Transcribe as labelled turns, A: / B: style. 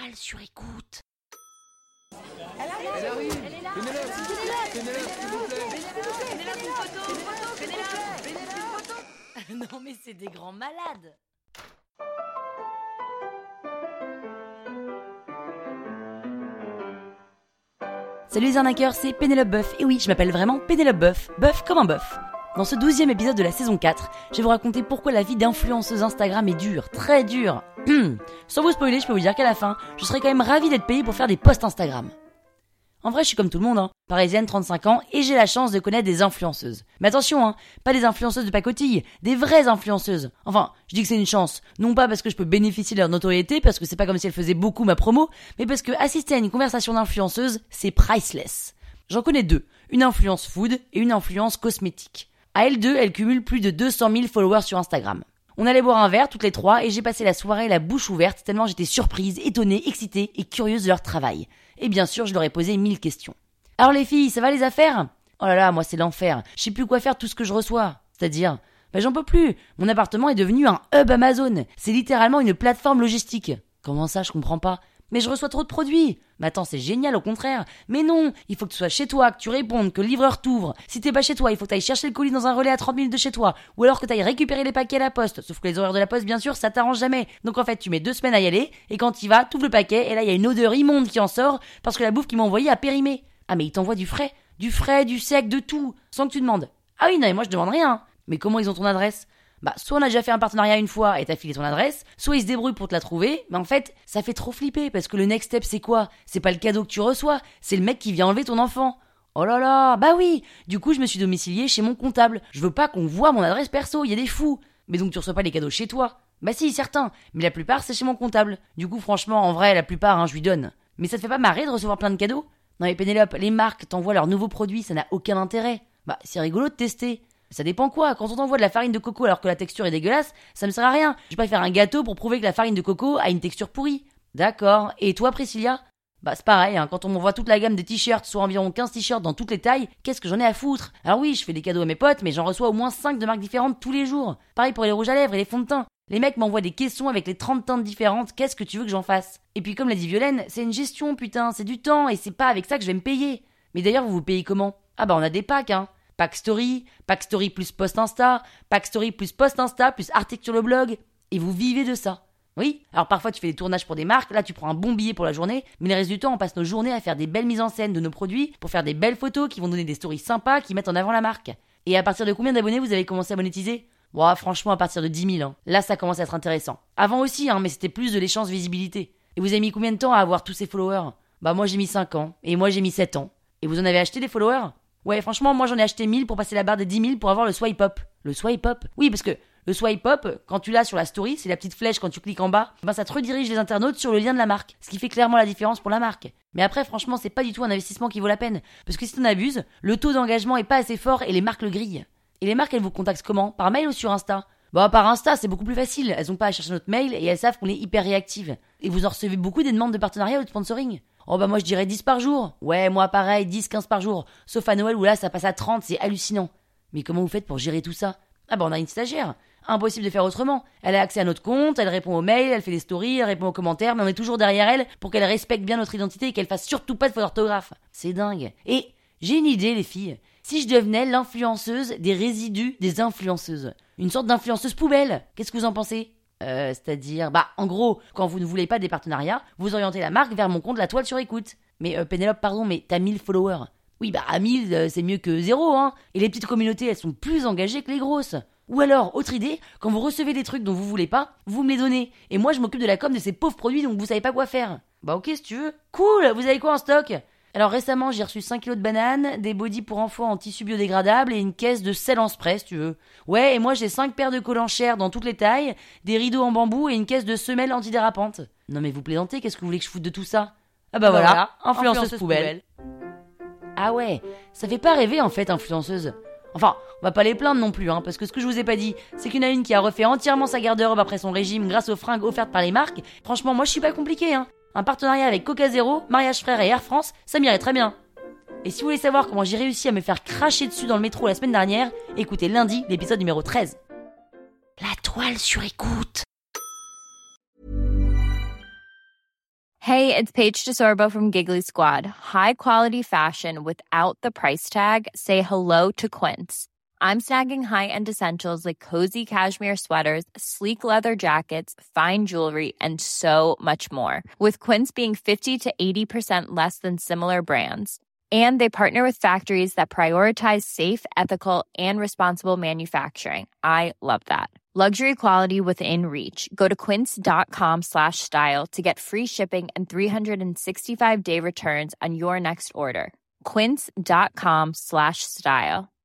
A: toile sur écoute.
B: Elle arrive.
C: Elle est là.
B: Pénélope, s'il vous plaît.
C: Pénélope, une photo. Pénélope, une photo.
A: Non mais c'est des grands malades. Salut les arnaqueurs, c'est Pénélope Boeuf. Et oui, je m'appelle vraiment Pénélope Boeuf. Boeuf comme un bœuf. Dans ce 12e épisode de la saison 4, je vais vous raconter pourquoi la vie d'influenceuse Instagram est dure, très dure. Sans vous spoiler, je peux vous dire qu'à la fin, je serais quand même ravie d'être payée pour faire des posts Instagram. En vrai, je suis comme tout le monde, parisienne, 35 ans, et j'ai la chance de connaître des influenceuses. Mais attention, pas des influenceuses de pacotille, des vraies influenceuses. Enfin, je dis que c'est une chance, non pas parce que je peux bénéficier de leur notoriété, parce que c'est pas comme si elles faisaient beaucoup ma promo, mais parce que assister à une conversation d'influenceuse, c'est priceless. J'en connais deux, une influence food et une influence cosmétique. À elles deux, elles cumulent plus de 200 000 followers sur Instagram. On allait boire un verre toutes les trois et j'ai passé la soirée la bouche ouverte tellement j'étais surprise, étonnée, excitée et curieuse de leur travail. Et bien sûr, je leur ai posé 1000 questions. Alors les filles, ça va les affaires ? Oh là là, moi c'est l'enfer. Je sais plus quoi faire de tout ce que je reçois. C'est-à-dire, j'en peux plus. Mon appartement est devenu un hub Amazon. C'est littéralement une plateforme logistique. Comment ça, je comprends pas. Mais je reçois trop de produits. Mais attends, c'est génial au contraire. Mais non, il faut que tu sois chez toi, que tu répondes, que le livreur t'ouvre. Si t'es pas chez toi, il faut que t'ailles chercher le colis dans un relais à 30 minutes de chez toi. Ou alors que t'ailles récupérer les paquets à la poste. Sauf que les horaires de la poste, bien sûr, ça t'arrange jamais. Donc en fait, tu mets 2 semaines à y aller, et quand t'y vas, t'ouvres le paquet, et là il y a une odeur immonde qui en sort, parce que la bouffe qu'ils m'ont envoyée a périmé. Ah mais ils t'envoient du frais, du sec, de tout, sans que tu demandes. Ah oui, non mais moi je demande rien. Mais comment ils ont ton adresse ? Soit on a déjà fait un partenariat une fois et t'as filé ton adresse, soit ils se débrouillent pour te la trouver, mais en fait, ça fait trop flipper parce que le next step c'est quoi ? C'est pas le cadeau que tu reçois, c'est le mec qui vient enlever ton enfant. Oh là là, bah oui. Du coup, je me suis domiciliée chez mon comptable. Je veux pas qu'on voit mon adresse perso, il y a des fous. Mais donc tu reçois pas les cadeaux chez toi ? Bah si, certains, mais la plupart c'est chez mon comptable. Du coup, franchement, en vrai, la plupart, je lui donne. Mais ça te fait pas marrer de recevoir plein de cadeaux ? Non mais Pénélope, les marques t'envoient leurs nouveaux produits, ça n'a aucun intérêt. C'est rigolo de tester. Ça dépend quoi, quand on t'envoie de la farine de coco alors que la texture est dégueulasse, ça me sert à rien. Je vais pas faire un gâteau pour prouver que la farine de coco a une texture pourrie. D'accord, et toi Priscilla ? C'est pareil, quand on m'envoie toute la gamme des t-shirts, soit environ 15 t-shirts dans toutes les tailles, qu'est-ce que j'en ai à foutre ? Alors oui, je fais des cadeaux à mes potes, mais j'en reçois au moins 5 de marques différentes tous les jours. Pareil pour les rouges à lèvres et les fonds de teint. Les mecs m'envoient des questions avec les 30 teintes différentes, qu'est-ce que tu veux que j'en fasse ? Et puis comme l'a dit Violaine, c'est une gestion putain, c'est du temps, et c'est pas avec ça que je vais me payer. Mais d'ailleurs, vous vous payez comment ? On a des packs, Pack story plus post Insta, pack story plus post Insta, plus article sur le blog. Et vous vivez de ça. Oui, alors parfois tu fais des tournages pour des marques, là tu prends un bon billet pour la journée, mais le reste du temps on passe nos journées à faire des belles mises en scène de nos produits, pour faire des belles photos qui vont donner des stories sympas qui mettent en avant la marque. Et à partir de combien d'abonnés vous avez commencé à monétiser ? Franchement à partir de 10 000, Là ça commence à être intéressant. Avant aussi, mais c'était plus de l'échange visibilité. Et vous avez mis combien de temps à avoir tous ces followers ? Moi j'ai mis 5 ans, et moi j'ai mis 7 ans. Et vous en avez acheté des followers ? Ouais, franchement, moi j'en ai acheté 1000 pour passer la barre des 10 000 pour avoir le swipe up. Le swipe up ? Oui, parce que le swipe up, quand tu l'as sur la story, c'est la petite flèche quand tu cliques en bas, ça te redirige les internautes sur le lien de la marque, ce qui fait clairement la différence pour la marque. Mais après, franchement, c'est pas du tout un investissement qui vaut la peine, parce que si t'en abuses, le taux d'engagement est pas assez fort et les marques le grillent. Et les marques, elles vous contactent comment ? Par mail ou sur Insta ? Par Insta, c'est beaucoup plus facile, elles ont pas à chercher notre mail et elles savent qu'on est hyper réactive. Et vous en recevez beaucoup des demandes de partenariat ou de sponsoring ? Moi je dirais 10 par jour. Ouais, moi pareil, 10-15 par jour. Sauf à Noël où là ça passe à 30, c'est hallucinant. Mais comment vous faites pour gérer tout ça ? On a une stagiaire. Impossible de faire autrement. Elle a accès à notre compte, elle répond aux mails, elle fait des stories, elle répond aux commentaires, mais on est toujours derrière elle pour qu'elle respecte bien notre identité et qu'elle fasse surtout pas de faute d'orthographe. C'est dingue. Et j'ai une idée les filles. Si je devenais l'influenceuse des résidus des influenceuses. Une sorte d'influenceuse poubelle. Qu'est-ce que vous en pensez ? C'est-à-dire, en gros, quand vous ne voulez pas des partenariats, vous orientez la marque vers mon compte La Toile sur écoute. Mais Pénélope, pardon, mais t'as 1000 followers. Oui, à 1000, c'est mieux que 0, Et les petites communautés, elles sont plus engagées que les grosses. Ou alors, autre idée, quand vous recevez des trucs dont vous voulez pas, vous me les donnez. Et moi, je m'occupe de la com de ces pauvres produits dont vous savez pas quoi faire. Ok, si tu veux. Cool, vous avez quoi en stock ? Alors récemment, j'ai reçu 5 kilos de bananes, des bodys pour enfants en tissu biodégradable et une caisse de sel en spray, si tu veux. Ouais, et moi j'ai 5 paires de collants chers dans toutes les tailles, des rideaux en bambou et une caisse de semelles antidérapantes. Non mais vous plaisantez, qu'est-ce que vous voulez que je foute de tout ça ? Voilà, influenceuse poubelle. Ah ouais, ça fait pas rêver en fait, influenceuse. Enfin, on va pas les plaindre non plus, parce que ce que je vous ai pas dit, c'est qu'il y en a une qui a refait entièrement sa garde-robe après son régime grâce aux fringues offertes par les marques. Franchement, moi je suis pas compliqué, Un partenariat avec Coca Zéro, Mariage Frères et Air France, ça m'irait très bien. Et si vous voulez savoir comment j'ai réussi à me faire cracher dessus dans le métro la semaine dernière, écoutez lundi l'épisode numéro 13. La Toile sur écoute.
D: Hey, it's Paige DeSorbo from Giggly Squad. High quality fashion without the price tag. Say hello to Quince. I'm snagging high-end essentials like cozy cashmere sweaters, sleek leather jackets, fine jewelry, and so much more. With Quince being 50 to 80% less than similar brands. And they partner with factories that prioritize safe, ethical, and responsible manufacturing. I love that. Luxury quality within reach. Go to quince.com/style to get free shipping and 365-day returns on your next order. Quince.com/style.